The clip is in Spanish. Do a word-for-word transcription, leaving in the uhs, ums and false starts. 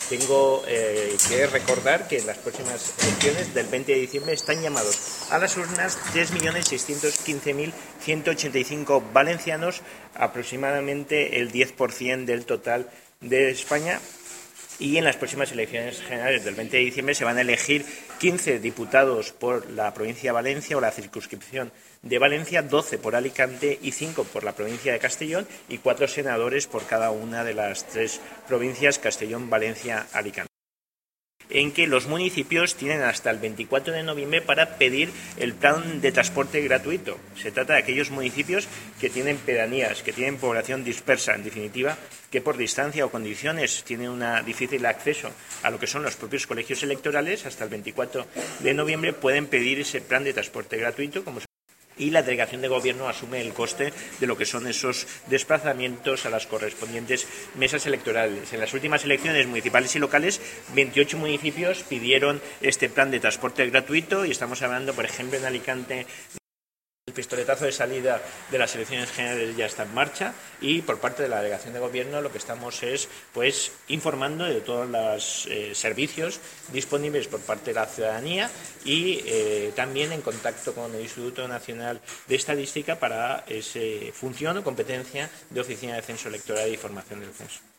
Tengo eh, que recordar que en las próximas elecciones del veinte de diciembre están llamados a las urnas tres millones seiscientos quince mil ciento ochenta y cinco valencianos, aproximadamente el diez por ciento del total de España. Y en las próximas elecciones generales del veinte de diciembre se van a elegir quince diputados por la provincia de Valencia o la circunscripción de Valencia, doce por Alicante y cinco por la provincia de Castellón y cuatro senadores por cada una de las tres provincias, Castellón, Valencia, Alicante, en que los municipios tienen hasta el veinticuatro de noviembre para pedir el plan de transporte gratuito. Se trata de aquellos municipios que tienen pedanías, que tienen población dispersa, en definitiva, que por distancia o condiciones tienen un difícil acceso a lo que son los propios colegios electorales. Hasta el veinticuatro de noviembre pueden pedir ese plan de transporte gratuito, como y la delegación de gobierno asume el coste de lo que son esos desplazamientos a las correspondientes mesas electorales. En las últimas elecciones municipales y locales, veintiocho municipios pidieron este plan de transporte gratuito y estamos hablando, por ejemplo, en Alicante. El pistoletazo de salida de las elecciones generales ya está en marcha y por parte de la delegación de gobierno lo que estamos es pues informando de todos los eh, servicios disponibles por parte de la ciudadanía y eh, también en contacto con el Instituto Nacional de Estadística para esa función o competencia de Oficina de Censo Electoral y Formación del Censo.